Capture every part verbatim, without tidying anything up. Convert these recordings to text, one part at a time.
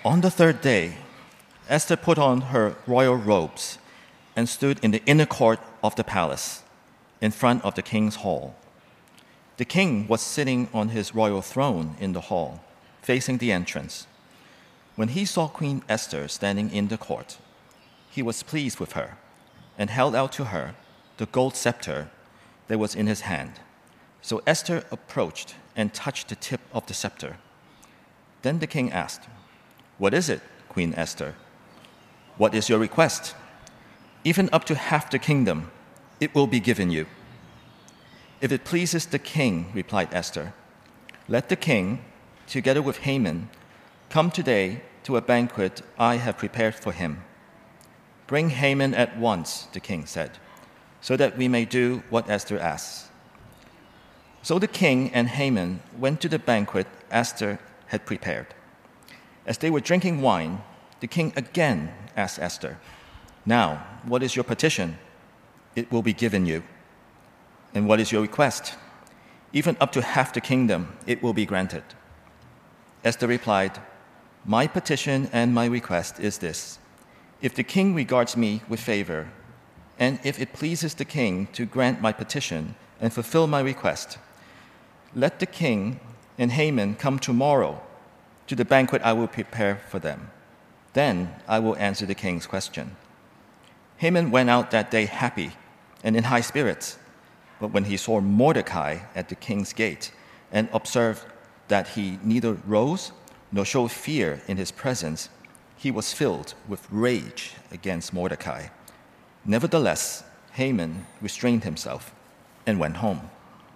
On the third day, Esther put on her royal robes and stood in the inner court of the palace, in front of the king's hall. The king was sitting on his royal throne in the hall, facing the entrance. When he saw Queen Esther standing in the court, he was pleased with her and held out to her the gold scepter that was in his hand. So Esther approached and touched the tip of the scepter. Then the king asked, "What is it, Queen Esther? What is your request? Even up to half the kingdom, it will be given you." "If it pleases the king," replied Esther, "let the king, together with Haman, come today to a banquet I have prepared for him." "Bring Haman at once," the king said, "so that we may do what Esther asks." So the king and Haman went to the banquet Esther had prepared. As they were drinking wine, the king again asked Esther, "Now, what is your petition? It will be given you. And what is your request? Even up to half the kingdom, it will be granted." Esther replied, "My petition and my request is this. If the king regards me with favor, and if it pleases the king to grant my petition and fulfill my request, let the king and Haman come tomorrow to the banquet I will prepare for them. Then I will answer the king's question." Haman went out that day happy and in high spirits. But when he saw Mordecai at the king's gate and observed that he neither rose nor showed fear in his presence, he was filled with rage against Mordecai. Nevertheless, Haman restrained himself and went home.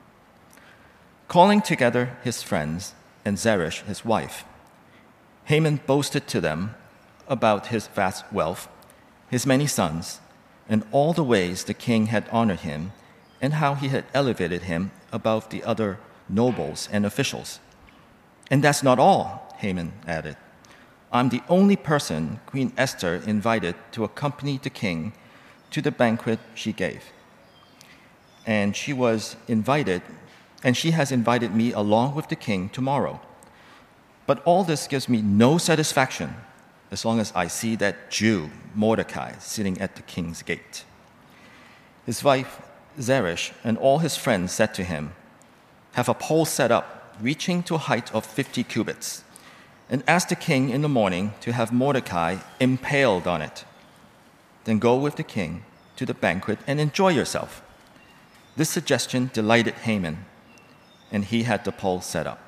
Calling together his friends and Zeresh, his wife, Haman boasted to them about his vast wealth, his many sons, and all the ways the king had honored him, and how he had elevated him above the other nobles and officials. "And that's not all," Haman added. "I'm the only person Queen Esther invited to accompany the king to the banquet she gave. And she was invited, and she has invited me along with the king tomorrow. But all this gives me no satisfaction as long as I see that Jew, Mordecai, sitting at the king's gate." His wife, Zeresh, and all his friends said to him, "Have a pole set up, reaching to a height of fifty cubits, and ask the king in the morning to have Mordecai impaled on it. Then go with the king to the banquet and enjoy yourself." This suggestion delighted Haman, and he had the pole set up.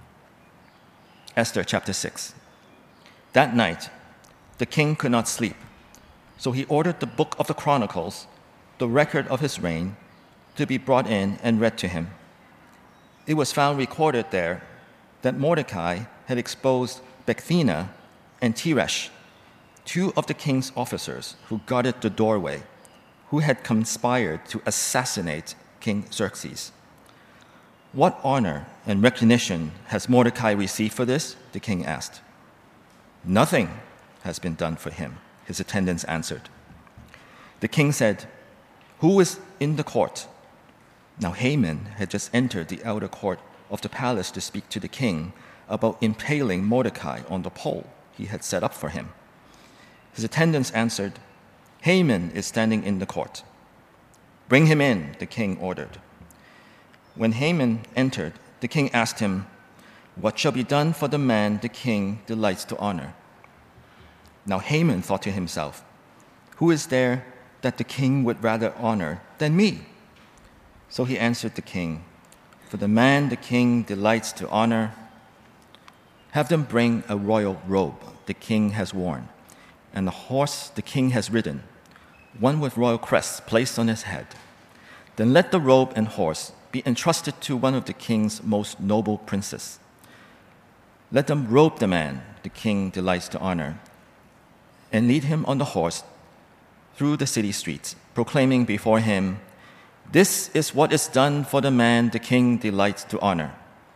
Esther chapter six. That night, the king could not sleep, so he ordered the book of the Chronicles, the record of his reign, to be brought in and read to him. It was found recorded there that Mordecai had exposed Bigthana and Teresh, two of the king's officers who guarded the doorway, who had conspired to assassinate King Xerxes. "What honor and recognition has Mordecai received for this?" the king asked. "Nothing has been done for him," his attendants answered. The king said, "Who is in the court?" Now Haman had just entered the outer court of the palace to speak to the king about impaling Mordecai on the pole he had set up for him. His attendants answered, "Haman is standing in the court." "Bring him in," the king ordered. When Haman entered, the king asked him, "What shall be done for the man the king delights to honor?" Now Haman thought to himself, "Who is there that the king would rather honor than me?" So he answered the king, "For the man the king delights to honor, have them bring a royal robe the king has worn, and a horse the king has ridden, one with royal crests placed on his head. Then let the robe and horse be entrusted to one of the king's most noble princes. Let them robe the man the king delights to honor, and lead him on the horse through the city streets, proclaiming before him, 'This is what is done for the man the king delights to honor.'"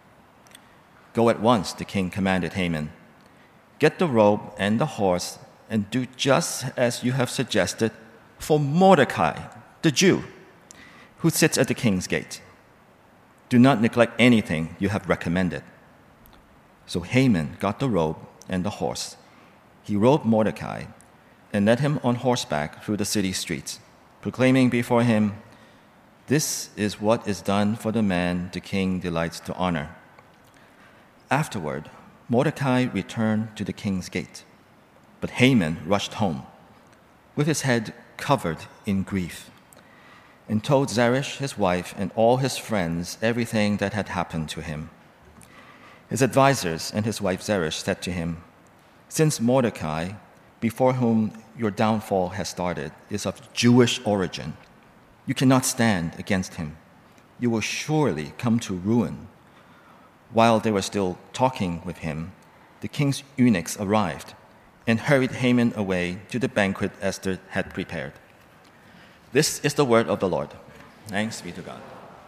"Go at once," the king commanded Haman. "Get the robe and the horse, and do just as you have suggested for Mordecai, the Jew, who sits at the king's gate. Do not neglect anything you have recommended." So Haman got the robe and the horse, he robed Mordecai and led him on horseback through the city streets, proclaiming before him, "This is what is done for the man the king delights to honor." Afterward, Mordecai returned to the king's gate, but Haman rushed home, with his head covered in grief, and told Zeresh, his wife, and all his friends everything that had happened to him. His advisers and his wife Zeresh said to him, "Since Mordecai, before whom your downfall has started, is of Jewish origin, you cannot stand against him. You will surely come to ruin." While they were still talking with him, the king's eunuchs arrived and hurried Haman away to the banquet Esther had prepared. This is the word of the Lord. Thanks be to God.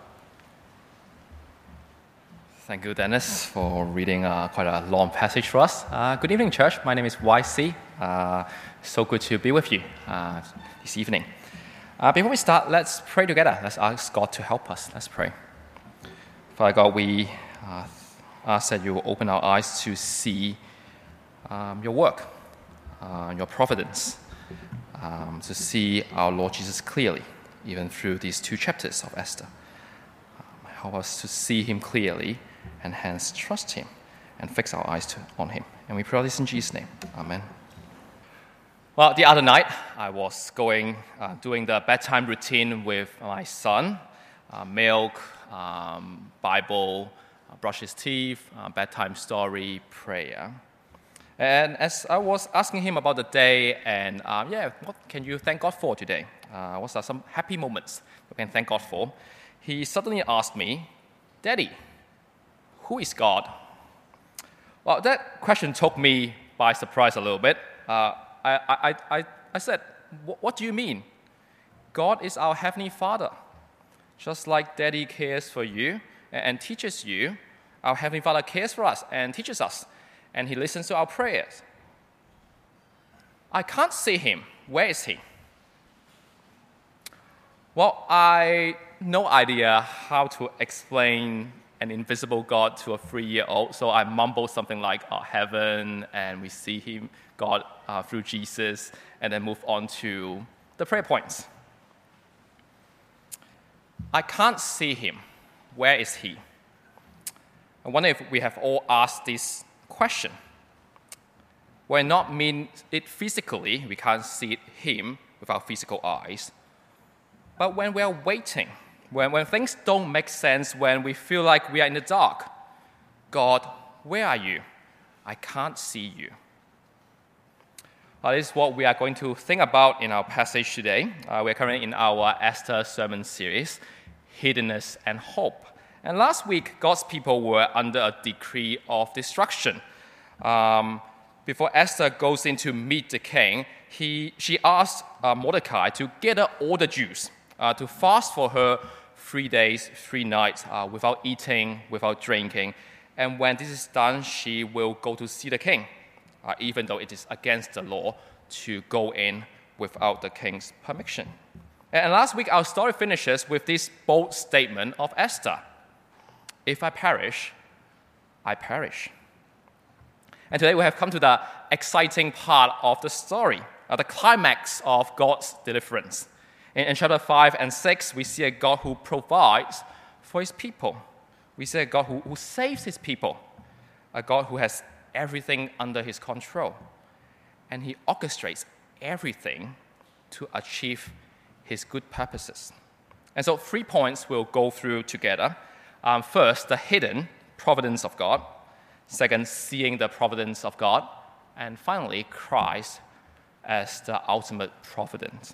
Thank you, Dennis, for reading uh, quite a long passage for us. Uh, good evening, church. My name is Y C. Uh, so good to be with you uh, this evening. Uh, before we start, let's pray together. Let's ask God to help us. Let's pray. Father God, we uh, ask that you will open our eyes to see um, your work, uh, your providence, um, to see our Lord Jesus clearly, even through these two chapters of Esther. Um, help us to see him clearly and hence trust him and fix our eyes to, on him. And we pray this in Jesus' name. Amen. Well, the other night, I was going, uh, doing the bedtime routine with my son, uh, milk, um, Bible, uh, brush his teeth, uh, bedtime story, prayer. And as I was asking him about the day and, uh, yeah, what can you thank God for today? Uh, what are some happy moments you can thank God for? He suddenly asked me, "Daddy, who is God?" Well, that question took me by surprise a little bit. Uh, I, I, I, I said, "What do you mean?" God is our Heavenly Father. Just like Daddy cares for you and teaches you, our Heavenly Father cares for us and teaches us, and He listens to our prayers. I can't see Him. Where is He? Well, I no idea how to explain an invisible God to a three-year-old, so I mumbled something like, oh, heaven, and we see him, God, uh, through Jesus, and then move on to the prayer points. I can't see him. Where is he? I wonder if we have all asked this question. We're not mean it physically, we can't see him with our physical eyes, but when we're waiting, When, when things don't make sense, when we feel like we are in the dark, God, where are you? I can't see you. Uh, this is what we are going to think about in our passage today. Uh, we're currently in our Esther sermon series, Hiddenness and Hope. And last week, God's people were under a decree of destruction. Um, before Esther goes in to meet the king, he, she asked uh, Mordecai to gather all the Jews uh, to fast for her three days, three nights, uh, without eating, without drinking. And when this is done, she will go to see the king, uh, even though it is against the law to go in without the king's permission. And last week, our story finishes with this bold statement of Esther. If I perish, I perish. And today we have come to the exciting part of the story, uh, the climax of God's deliverance. In, in chapter five and six, we see a God who provides for his people. We see a God who, who saves his people, a God who has everything under his control. And he orchestrates everything to achieve his good purposes. And so three points we'll go through together. Um, first, the hidden providence of God. Second, seeing the providence of God. And finally, Christ as the ultimate providence.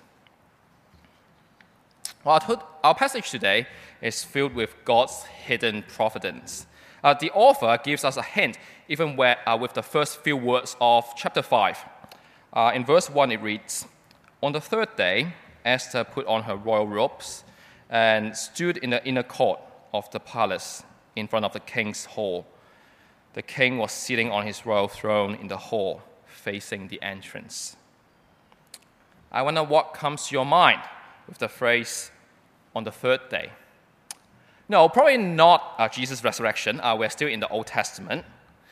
Well, our passage today is filled with God's hidden providence. Uh, the author gives us a hint, even where, uh, with the first few words of chapter five. Uh, in verse one, it reads, "On the third day, Esther put on her royal robes and stood in the inner court of the palace in front of the king's hall. The king was sitting on his royal throne in the hall, facing the entrance." I wonder what comes to your mind with the phrase, "on the third day." No, probably not uh, Jesus' resurrection. Uh, we're still in the Old Testament.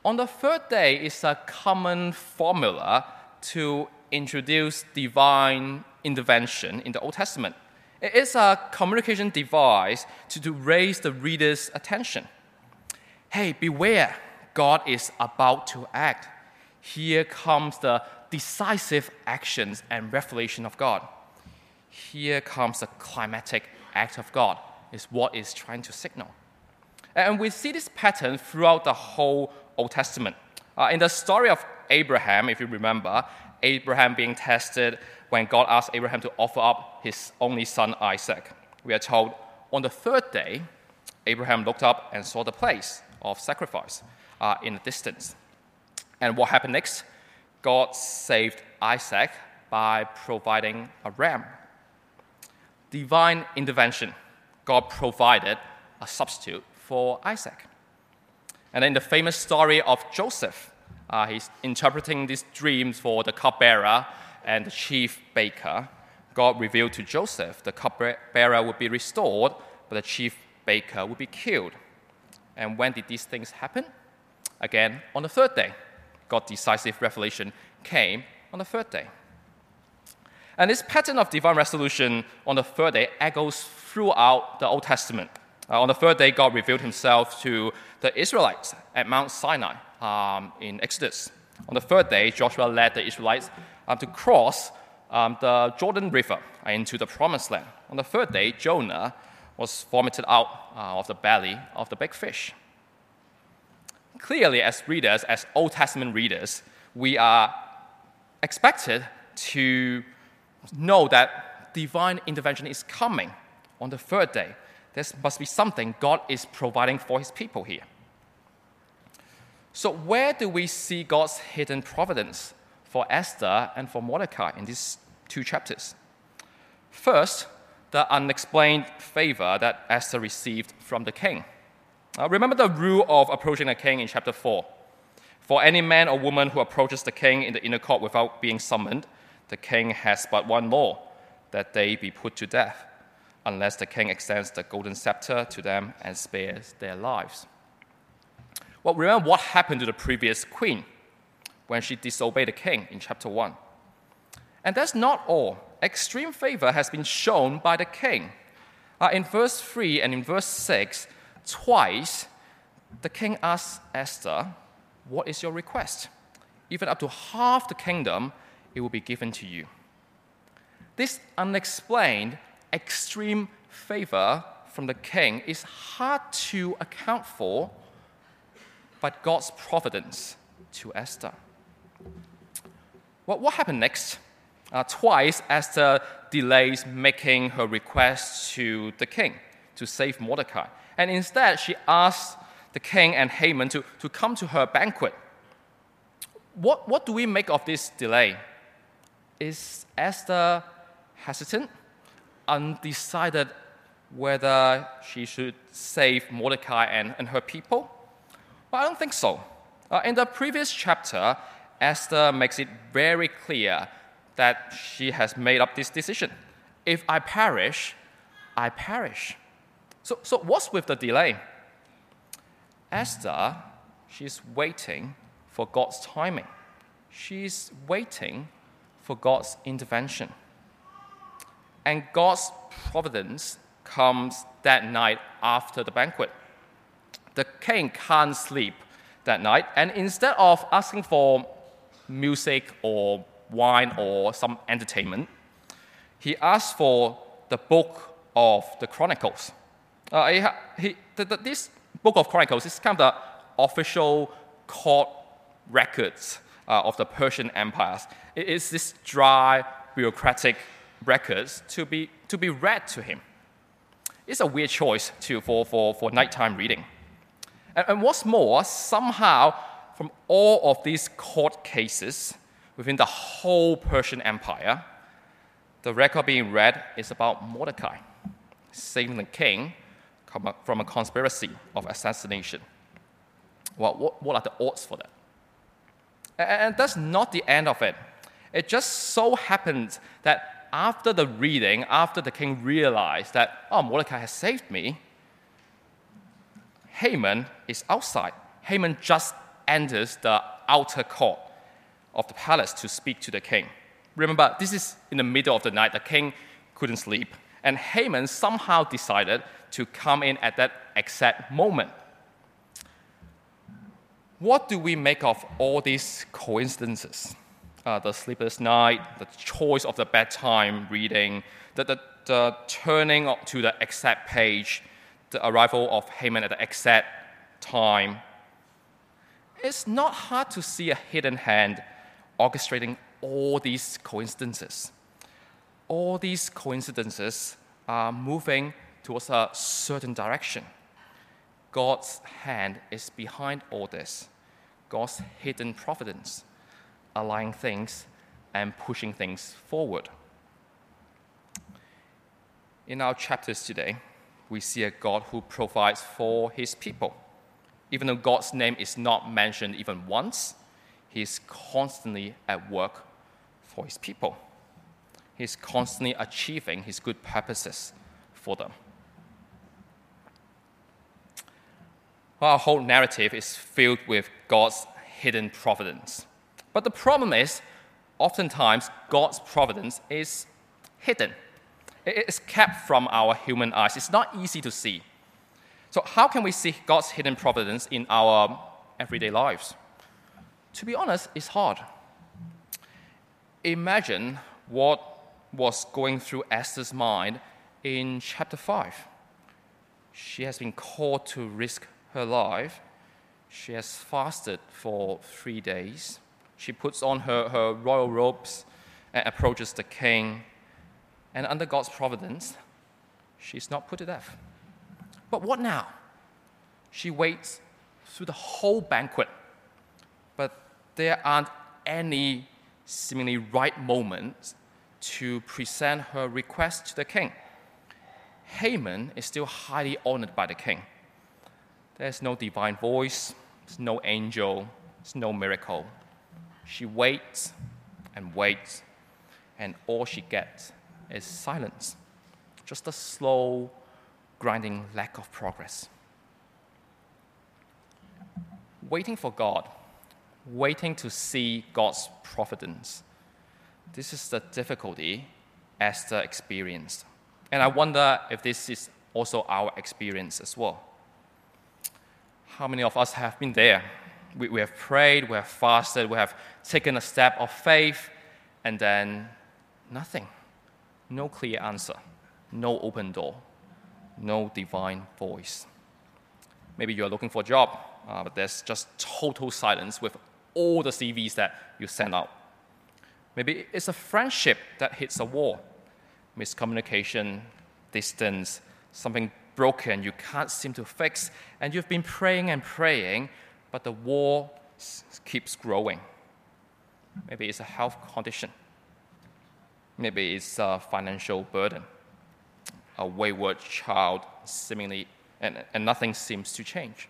on the third day is a common formula to introduce divine intervention in the Old Testament. It is a communication device to, to raise the reader's attention. Hey, beware, God is about to act. Here comes the decisive actions and revelation of God. Here comes the climatic act of God, is what it's trying to signal. And we see this pattern throughout the whole Old Testament. Uh, in the story of Abraham, if you remember, Abraham being tested when God asked Abraham to offer up his only son Isaac. We are told on the third day, Abraham looked up and saw the place of sacrifice uh, in the distance. And what happened next? God saved Isaac by providing a ram. Divine intervention. God provided a substitute for Isaac. And then the famous story of Joseph. Uh, he's interpreting these dreams for the cupbearer and the chief baker. God revealed to Joseph the cupbearer would be restored, but the chief baker would be killed. And when did these things happen? Again, on the third day. God's decisive revelation came on the third day. And this pattern of divine resolution on the third day echoes throughout the Old Testament. Uh, on the third day, God revealed himself to the Israelites at Mount Sinai um, in Exodus. On the third day, Joshua led the Israelites um, to cross um, the Jordan River into the Promised Land. On the third day, Jonah was vomited out uh, of the belly of the big fish. Clearly, as readers, as Old Testament readers, we are expected to know that divine intervention is coming on the third day. There must be something God is providing for his people here. So where do we see God's hidden providence for Esther and for Mordecai in these two chapters? First, the unexplained favor that Esther received from the king. Uh, remember the rule of approaching the king in chapter four. For any man or woman who approaches the king in the inner court without being summoned, the king has but one law, that they be put to death, unless the king extends the golden scepter to them and spares their lives. Well, remember what happened to the previous queen when she disobeyed the king in chapter one. And that's not all. Extreme favor has been shown by the king. Uh, in verse three and in verse six, twice, the king asks Esther, what is your request? Even up to half the kingdom, it will be given to you. This unexplained, extreme favor from the king is hard to account for, but God's providence to Esther. Well, what happened next? Uh, twice, Esther delays making her request to the king to save Mordecai. And instead, she asks the king and Haman to, to come to her banquet. What, what do we make of this delay? Is Esther hesitant, undecided whether she should save Mordecai and, and her people? Well, I don't think so. Uh, in the previous chapter, Esther makes it very clear that she has made up this decision. If I perish, I perish. So, so what's with the delay? Esther, she's waiting for God's timing. She's waiting for God's intervention. And God's providence comes that night after the banquet. The king can't sleep that night, and instead of asking for music or wine or some entertainment, he asked for the book of the Chronicles. Uh, he, he, the, the, this book of Chronicles is kind of the official court records uh, of the Persian empires. It is this dry, bureaucratic records to be, to be read to him. It's a weird choice to, for, for, for nighttime reading. And, and what's more, somehow, from all of these court cases within the whole Persian Empire, the record being read is about Mordecai, saving the king from a conspiracy of assassination. Well, what, what are the odds for that? And that's not the end of it. It just so happens that after the reading, after the king realized that, oh, Mordecai has saved me, Haman is outside. Haman just enters the outer court of the palace to speak to the king. Remember, this is in the middle of the night. The king couldn't sleep. And Haman somehow decided to come in at that exact moment. What do we make of all these coincidences? Uh, the sleepless night, the choice of the bedtime reading, the, the, the turning to the exact page, the arrival of Haman at the exact time. It's not hard to see a hidden hand orchestrating all these coincidences. All these coincidences are moving towards a certain direction. God's hand is behind all this. God's hidden providence, aligning things and pushing things forward. In our chapters today, we see a God who provides for his people. Even though God's name is not mentioned even once, he is constantly at work for his people. He is constantly achieving his good purposes for them. Our whole narrative is filled with God's hidden providence. But the problem is, oftentimes, God's providence is hidden. It's kept from our human eyes. It's not easy to see. So how can we see God's hidden providence in our everyday lives? To be honest, it's hard. Imagine what was going through Esther's mind in chapter five. She has been called to risk her life. She has fasted for three days. She puts on her, her royal robes and approaches the king. And under God's providence, she's not put to death. But what now? She waits through the whole banquet, but there aren't any seemingly right moments to present her request to the king. Haman is still highly honored by the king. There's no divine voice, there's no angel, there's no miracle. She waits and waits, and all she gets is silence. Just a slow, grinding lack of progress. Waiting for God, waiting to see God's providence. This is the difficulty Esther experienced. And I wonder if this is also our experience as well. How many of us have been there? We, we have prayed, we have fasted, we have taken a step of faith, and then nothing. No clear answer, no open door, no divine voice. Maybe you're looking for a job, uh, but there's just total silence with all the C Vs that you send out. Maybe it's a friendship that hits a wall. Miscommunication, distance, something broken you can't seem to fix, and you've been praying and praying, but the wall keeps growing. Maybe it's a health condition. Maybe it's a financial burden. A wayward child, seemingly, and, and nothing seems to change.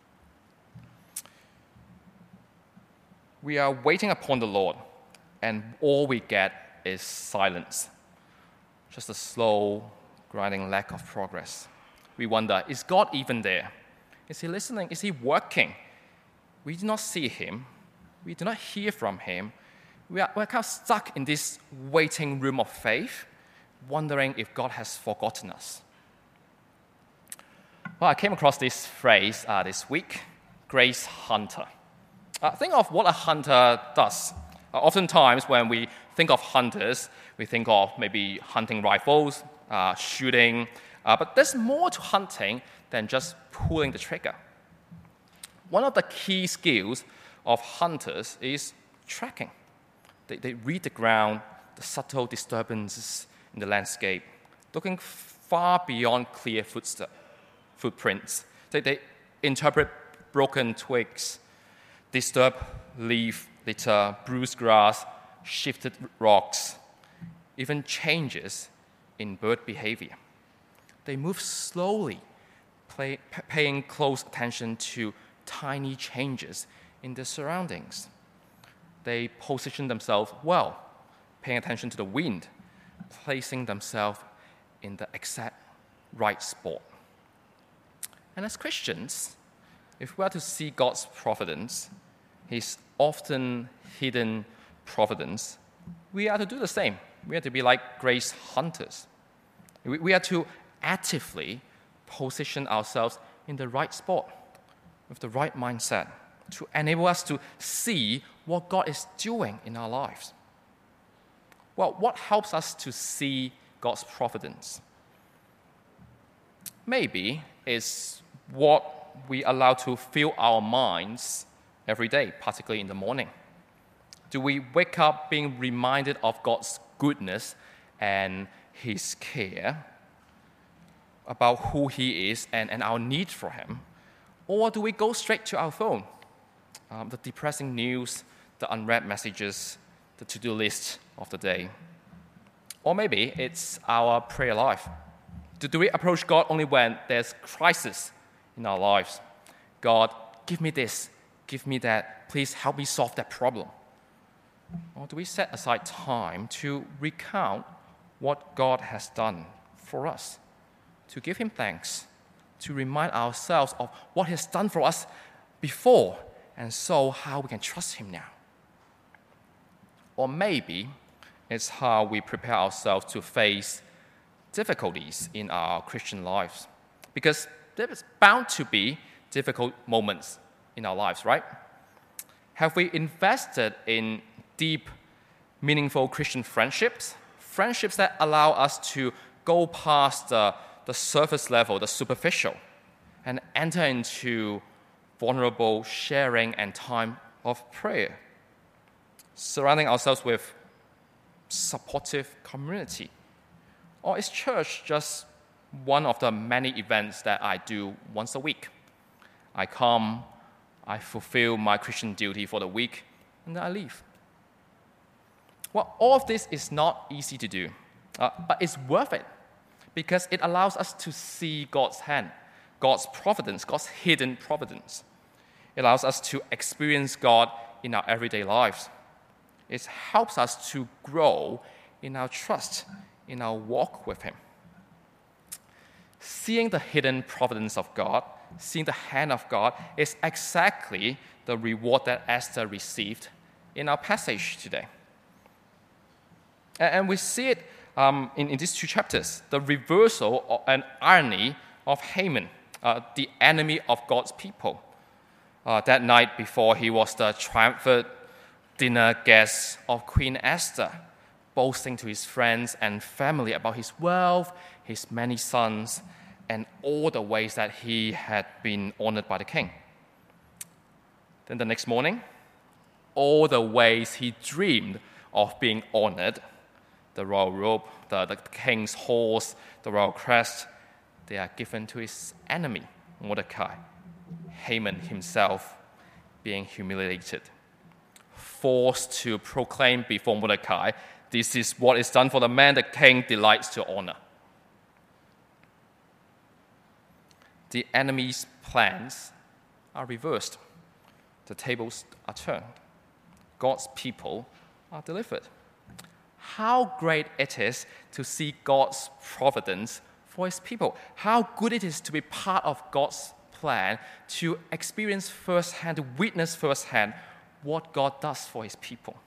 We are waiting upon the Lord, and all we get is silence. Just a slow, grinding lack of progress. We wonder, is God even there? Is he listening? Is he working? We do not see him. We do not hear from him. We are, we're kind of stuck in this waiting room of faith, wondering if God has forgotten us. Well, I came across this phrase uh, this week, grace hunter. Uh, think of what a hunter does. Uh, oftentimes, when we think of hunters, we think of maybe hunting rifles, uh, shooting, uh, but there's more to hunting than just pulling the trigger. One of the key skills of hunters is tracking. They, they read the ground, the subtle disturbances in the landscape, looking far beyond clear footstep, footprints. They, they interpret broken twigs, disturbed leaf litter, bruised grass, shifted rocks, even changes in bird behavior. They move slowly, play, paying close attention to tiny changes in their surroundings. They position themselves well, paying attention to the wind, placing themselves in the exact right spot. And as Christians, if we are to see God's providence, his often hidden providence, we are to do the same. We are to be like grace hunters. We, we are to actively position ourselves in the right spot, with the right mindset, to enable us to see what God is doing in our lives. Well, what helps us to see God's providence? Maybe it's what we allow to fill our minds every day, particularly in the morning. Do we wake up being reminded of God's goodness and His care about who He is and, and our need for Him? Or do we go straight to our phone? Um, the depressing news, the unread messages, the to-do list of the day. Or maybe it's our prayer life. Do, do we approach God only when there's crisis in our lives? God, give me this, give me that, please help me solve that problem. Or do we set aside time to recount what God has done for us, to give Him thanks, to remind ourselves of what He has done for us before, and so how we can trust Him now? Or maybe it's how we prepare ourselves to face difficulties in our Christian lives. Because there is bound to be difficult moments in our lives, right? Have we invested in deep, meaningful Christian friendships? Friendships that allow us to go past the, the surface level, the superficial, and enter into vulnerable sharing and time of prayer, surrounding ourselves with supportive community? Or is church just one of the many events that I do once a week? I come, I fulfill my Christian duty for the week, and then I leave. Well, all of this is not easy to do, uh, but it's worth it because it allows us to see God's hand, God's providence, God's hidden providence. It allows us to experience God in our everyday lives. It helps us to grow in our trust, in our walk with Him. Seeing the hidden providence of God, seeing the hand of God, is exactly the reward that Esther received in our passage today. And we see it um, in, in these two chapters, the reversal and irony of Haman, uh, the enemy of God's people. Uh, that night before he was the triumphant dinner guest of Queen Esther, boasting to his friends and family about his wealth, his many sons, and all the ways that he had been honored by the king. Then the next morning, all the ways he dreamed of being honored, the royal robe, the, the king's horse, the royal crest, they are given to his enemy, Mordecai. Haman himself being humiliated, forced to proclaim before Mordecai, this is what is done for the man the king delights to honor. The enemy's plans are reversed. The tables are turned. God's people are delivered. How great it is to see God's providence for His people. How good it is to be part of God's plan, to experience firsthand, to witness firsthand what God does for His people.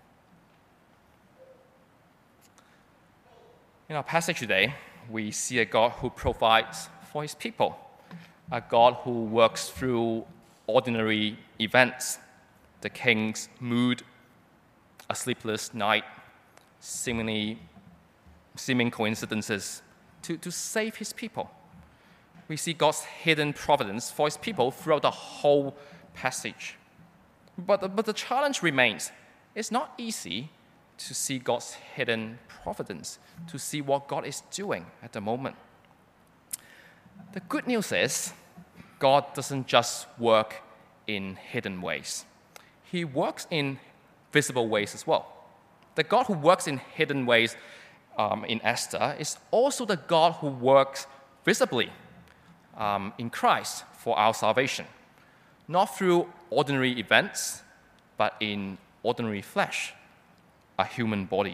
In our passage today, we see a God who provides for His people, a God who works through ordinary events, the king's mood, a sleepless night, seemingly seeming coincidences, to, to save His people. We see God's hidden providence for His people throughout the whole passage. But the, but the challenge remains. It's not easy to see God's hidden providence, to see what God is doing at the moment. The good news is, God doesn't just work in hidden ways. He works in visible ways as well. The God who works in hidden ways um, in Esther is also the God who works visibly um, in Christ for our salvation. Not through ordinary events, but in ordinary flesh, a human body.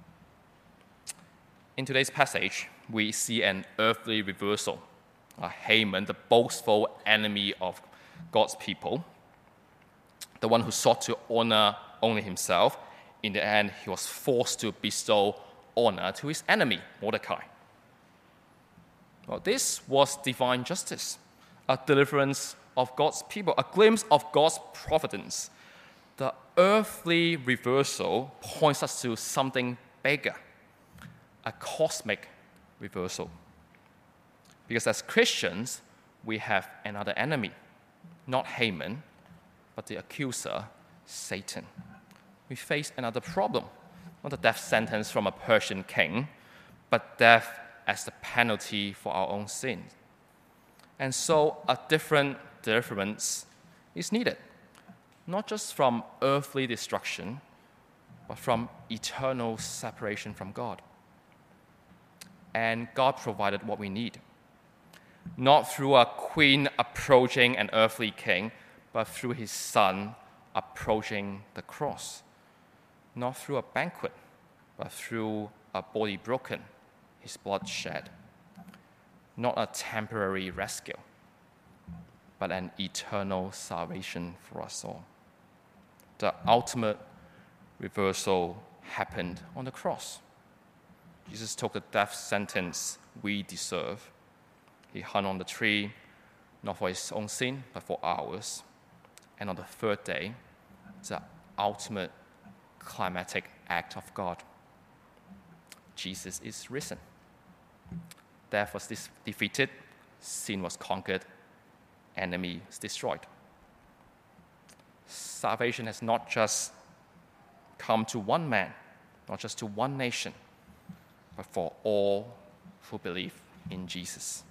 In today's passage, we see an earthly reversal. Uh, Haman, the boastful enemy of God's people, the one who sought to honor only himself, in the end, he was forced to bestow honor to his enemy, Mordecai. Well, this was divine justice, a deliverance of God's people, a glimpse of God's providence. The earthly reversal points us to something bigger, a cosmic reversal. Because as Christians, we have another enemy, not Haman, but the accuser, Satan. We face another problem, not a death sentence from a Persian king, but death as the penalty for our own sins. And so a different deliverance is needed, not just from earthly destruction, but from eternal separation from God. And God provided what we need, not through a queen approaching an earthly king, but through his son approaching the cross. Not through a banquet, but through a body broken, his blood shed. Not a temporary rescue, but an eternal salvation for us all. The ultimate reversal happened on the cross. Jesus took the death sentence we deserve. He hung on the tree, not for his own sin, but for ours. And on the third day, the ultimate climatic act of God. Jesus is risen. Death was dis- defeated, sin was conquered, enemy was destroyed. Salvation has not just come to one man, not just to one nation, but for all who believe in Jesus.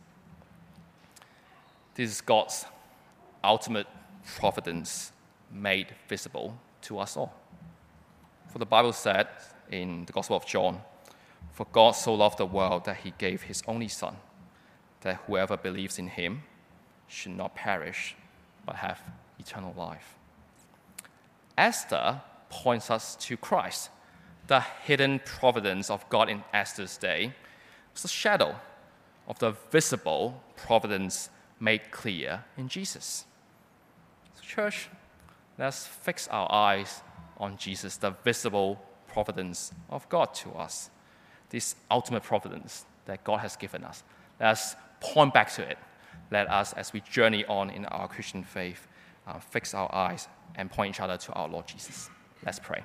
This is God's ultimate providence made visible to us all. For the Bible said in the Gospel of John, "For God so loved the world that he gave his only Son, that whoever believes in him should not perish, but have eternal life." Esther points us to Christ. The hidden providence of God in Esther's day was a shadow of the visible providence made clear in Jesus. So church, let's fix our eyes on Jesus, the visible providence of God to us. This ultimate providence that God has given us. Let us point back to it. Let us, as we journey on in our Christian faith, uh, fix our eyes and point each other to our Lord Jesus. Let's pray.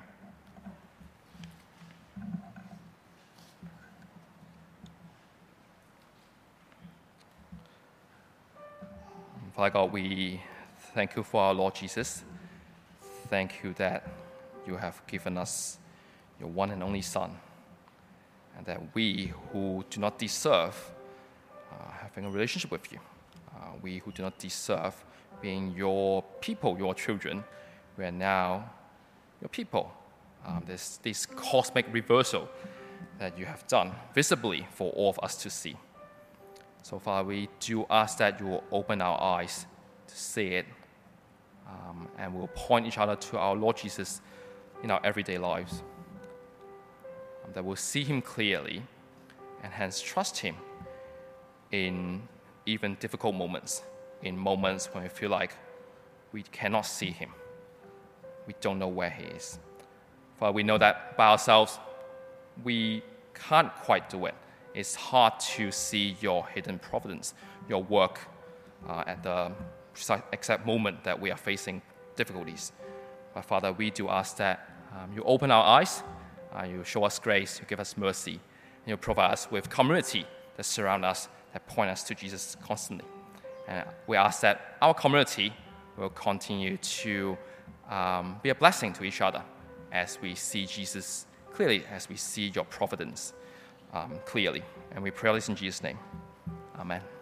Father God, we thank you for our Lord Jesus. Thank you that you have given us your one and only Son, and that we who do not deserve uh, having a relationship with you, uh, we who do not deserve being your people, your children, we are now your people. Um, there's this cosmic reversal that you have done visibly for all of us to see. So, Father, we do ask that you will open our eyes to see it, um, and we'll point each other to our Lord Jesus in our everyday lives, um, that we'll see him clearly and hence trust him in even difficult moments, in moments when we feel like we cannot see him. We don't know where he is. Father, we know that by ourselves, we can't quite do it. It's hard to see your hidden providence, your work uh, at the exact moment that we are facing difficulties. But Father, we do ask that um, you open our eyes, uh, you show us grace, you give us mercy, and you provide us with community that surround us, that point us to Jesus constantly. And we ask that our community will continue to um, be a blessing to each other as we see Jesus clearly, as we see your providence Um, clearly. And we pray this in Jesus' name. Amen.